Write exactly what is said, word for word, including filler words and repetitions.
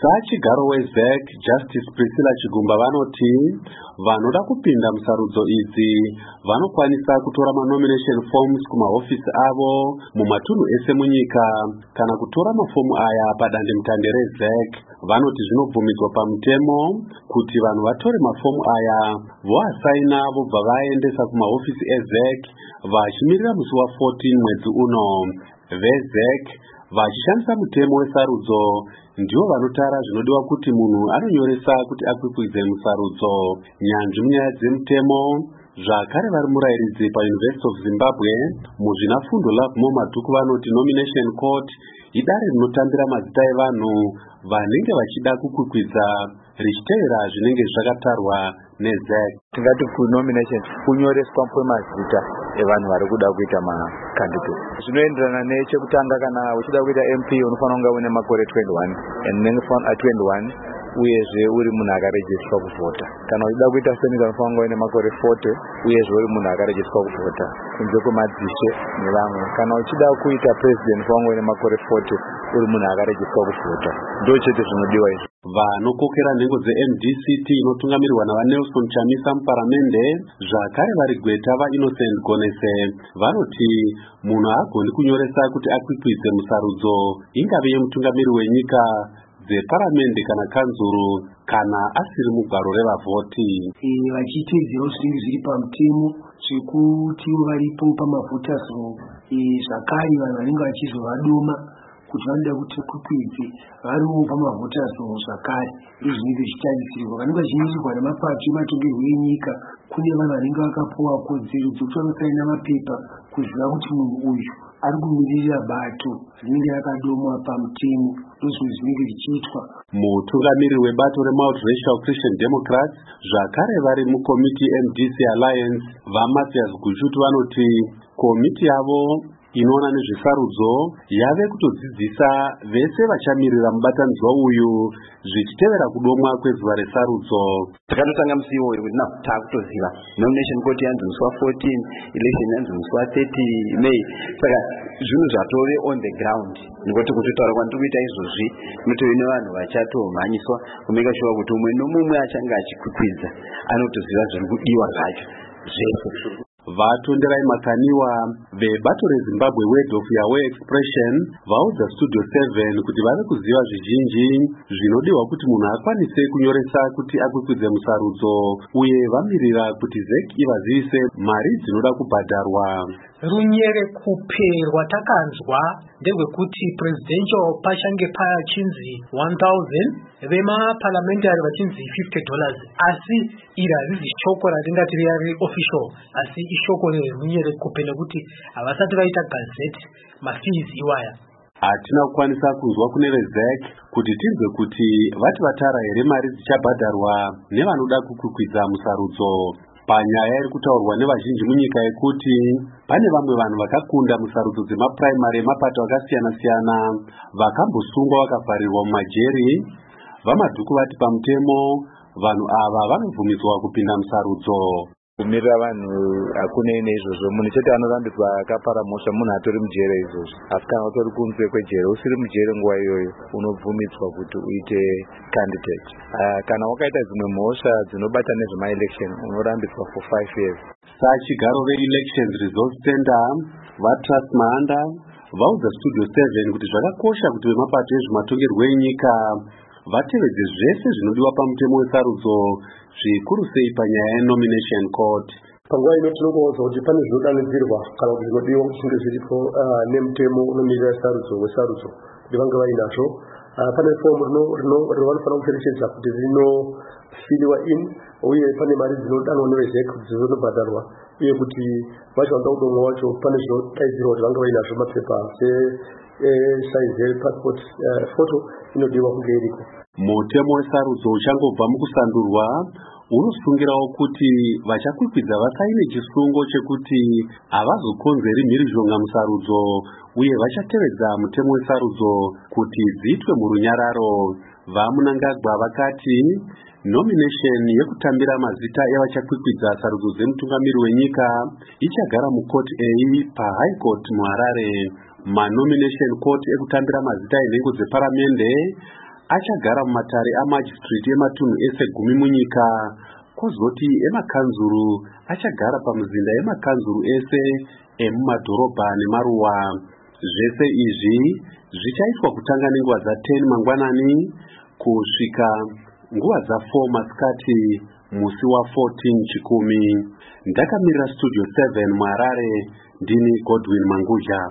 Sachigaro weZEC Justice Priscilla Chigumba vanoti vanoda kupinda musarudzo idzi vanokwanisa kutora manomination forms kumahofisi avo mumatunhu ese munyika kana kutora mafomu aya padande mutande reZEC. Vanoti zvinobvumidzwa pamutemo kuti vanhu vatore mafomu aya voasaina vobva vaendesa kumahofisi eZEC vachimirira musi wa fourteen mwedzi uno. VeZEC vachishandisa mutemo wesarudzo ndivo vanotara zvinodiwa kuti munhu anonyoresa kuti akwikwidze musarudzo. Nyanzvi munyaya dzemutemo zvakare vari murayiridzi paUniversity of Zimbabwe muzvinafundo Love Madhuku vanoti nomination court idare rinotambira mazita evanhu vanenge vachida kukwikwidza richitevera zvinenge zvakatarwa neZEC. Tingati kunomination kunyoreswa kwemazita evanhu vari kuda kuita makandidate zvinoenderana nechekutanga. Kana uchida kuita M P unofanira kunge une makore twenty-one and then twenty-one uyezve uri munhu akarejiswa kuvhota. Kana uchida kuita senator unofanira kunge une makore forty uyezve uri munhu akarejiswa kuvhota kunze kwemadzishe nevamwe. Kana uchida kuita president unofanira kunge une makore forty uri munhu akarejiswa kuvhota. Ndochete zvinodiwa izvi. Vanokokera nhengo dzeM D C T inotungamirirwa naVanelson Chamisa muparamende zvakare vari gweta vaInnocent Gonese vanoti munhu haagoni kunyoresa kuti akwikwidze musarudzo ingave yemutungamiri wenyika, dzeparamende kana kanzuru kana asiri mugwaro revavhoti. Vachiteedzerawo zvinenge zviri pamutemo zvekuti varipo pamavhotas zvakare vanhu vanenge vachizovadoma kuti vanoda kuti kwikwidze variwo pamavhotas zvakare. Izvi zvinenge zvichitarisirwa vanenge vachinyorerwa nemapato ematongerwo enyika. Kune vanhu vanenge vakapuwa kodzero dzekuti vanosaina mapepa kuziva kuti munhu uyu ari kumirira bato rinenge rakadomwa pamutemo. Ndozvimwe zvinenge zvichiitwa. Mutungamiri webato reMultiracial Christian Democrats zvakare vari mukomiti M D C Alliance vaMathias Guchutu vanoti komiti yavo inoona nezvesarudzo yave kutodzidzisa vese vachamirira mubatanidzwa uyu zvichitevera kudomwa kwezuva resarudzo. Takatotanga musi iwoyo kuti na taakutoziva nomination court yanzi musi wa fourteen, election yanzi musi wa thirty May. Saka zvinhu zvatove on the ground nekuti kutotaura kwandiri kuita izvozvi notove nevanhu vachatomhanyiswa kumeka shuwa kuti umwe nomumwe achange achikwikwidza anotoziva zviri kudiwa zvacho zvese. Vatonderai Makaniwa vebato reZimbabwe Word of Yahweh Expression vaudza Studio seven kuti vave kuziva zvizhinji zvinodiwa kuti munhu akwanise kunyoresa kuti akwikwidze musarudzo uye vamirira kuti ZEC ivazivise mari dzinoda kubhadharwa. Runyere kuperwa takanzwa ndegwekuti presidential pachange pachinzi one thousand vema parliamentary vachinzi fifty dollars asi iri hazisi shoko ratingati riyari official asi ishoko rerunyere kupe nekuti havasati vaita gazette mafees iwaya. Hatina kukwanisa kunzwa kune veZEC kuti tinzwe kuti vati vatara here mari dzichabhadharwa nevanoda kukwikwidza musarudzo. Panyaya iri kutaurwa nevazhinji munyika yekuti pane vamwe vanhu vakakunda musarudzo dzemapuraimari emapato akasiyana-siyana vakambosungwa vakavharirwa mumajeri. VaMadhuku vati pamutemo vanhu ava vanobvumidzwa kupinda musarudzo. Kumirira vanhu hakunei neizvozvo. Munhu chete anorambirwa akaparamosha munhu atori mujere izvozvo. Asi kana utori kunze kwejere usiri mujere nguva iyoyo unobvumidzwa kuti uite candidate. Uh, kana wakaita dzimwe mhosva dzinobata nezvemaelection unorambirwa for five years. Sachigaro reElections Results Center vaTrust Mahanda vaudza Studio seven kuti zvakakosha kuti vemapato ezvematongerwo enyika vatevedze zvese zvinodiwa pamutemo wesarudzo zvikuru sei panyaya yenomination court. Panguva ino tinokuudza kuti pane zvinodanidzirwa kana kuti zvinodiwa kuti zvinge zviripo nemutemo unomirira sarudzo wesarudzo kuti vange vainazvo. Pane fomu rinovanofana kucherechedza kuti rinofiliwa in uye pane mari dzinodanwa neveZEC kuti dzinobhadharwa uye kuti vacho vanoda kudomwa wacho pane zvinodaidzirwa kuti vange vainazvo mapepa saizi passport photo inodiwa kunge iriko. Mutemo wesarudzo uchangobva mukusandurwa unosungirawo kuti vachakwikwidza vasaine chisungo chekuti havazokonzeri mhirizhonga musarudzo uye vachatevedza mutemo wesarudzo kuti dziitwe murunyararo. VaMunangagwa vakati nomination yekutambira mazita evachakwikwidza sarudzo dzemutungamiri wenyika ichagara mukoti A paHigh Court muHarare. Manomination court ekutambira mazita enhengo dzeparamende achagara mumatare amajistrate ematunhu ese gumi munyika, kozoti emakanzuru achagara pamizinda yemakanzuru ese emumadhorobha nemaruwa. Zvese izvi zvichaitwa kutanga nenguva dza10 mangwanani kusvika nguva dza4 masikati musi wa14 chikumi. Ndakamirira studio seven muHarare, ndini Godwin Mangudya.